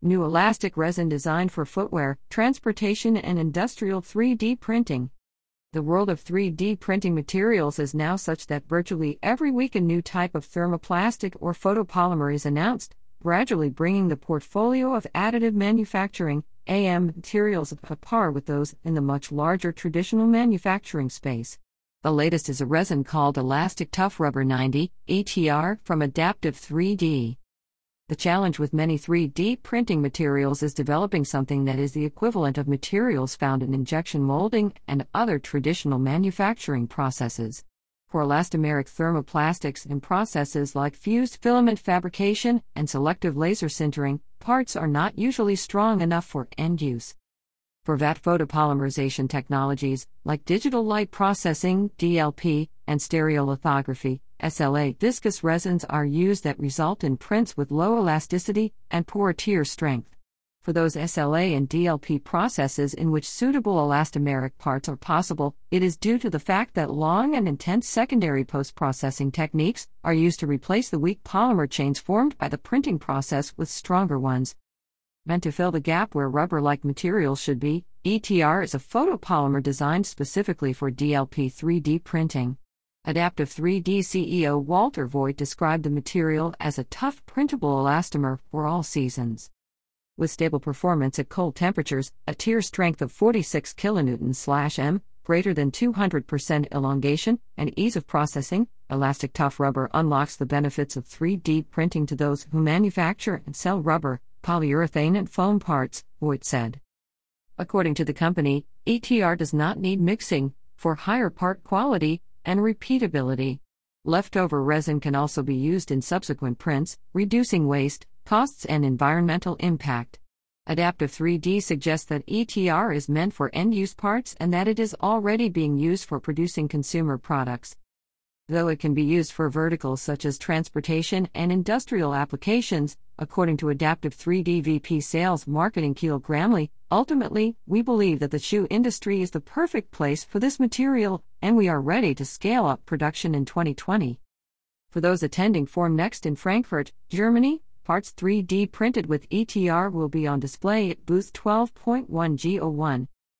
New elastic resin designed for footwear, transportation, and industrial 3D printing. The world of 3D printing materials is now such that virtually every week a new type of thermoplastic or photopolymer is announced, gradually bringing the portfolio of additive manufacturing (AM) materials up to par with those in the much larger traditional manufacturing space. The latest is a resin called Elastic Tough Rubber 90, ETR, from Adaptive 3D. The challenge with many 3D printing materials is developing something that is the equivalent of materials found in injection molding and other traditional manufacturing processes. For elastomeric thermoplastics and processes like fused filament fabrication and selective laser sintering, parts are not usually strong enough for end use. For VAT photopolymerization technologies, like digital light processing (DLP) and stereolithography (SLA), viscous resins are used that result in prints with low elasticity and poor tear strength. For those SLA and DLP processes in which suitable elastomeric parts are possible, it is due to the fact that long and intense secondary post-processing techniques are used to replace the weak polymer chains formed by the printing process with stronger ones. Meant to fill the gap where rubber-like materials should be, ETR is a photopolymer designed specifically for DLP 3D printing. Adaptive 3D CEO Walter Voigt described the material as a tough printable elastomer for all seasons. With stable performance at cold temperatures, a tear strength of 46 kN/m, greater than 200% elongation, and ease of processing, Elastic Tough Rubber unlocks the benefits of 3D printing to those who manufacture and sell rubber, polyurethane and foam parts, Voigt said. According to the company, ETR does not need mixing for higher part quality and repeatability. Leftover resin can also be used in subsequent prints, reducing waste, costs, and environmental impact. Adaptive 3D suggests that ETR is meant for end-use parts and that it is already being used for producing consumer products. Though it can be used for verticals such as transportation and industrial applications, according to Adaptive 3D VP Sales Marketing Keel Gramley, ultimately, we believe that the shoe industry is the perfect place for this material, and we are ready to scale up production in 2020. For those attending Formnext in Frankfurt, Germany, parts 3D printed with ETR will be on display at booth 12.1G01.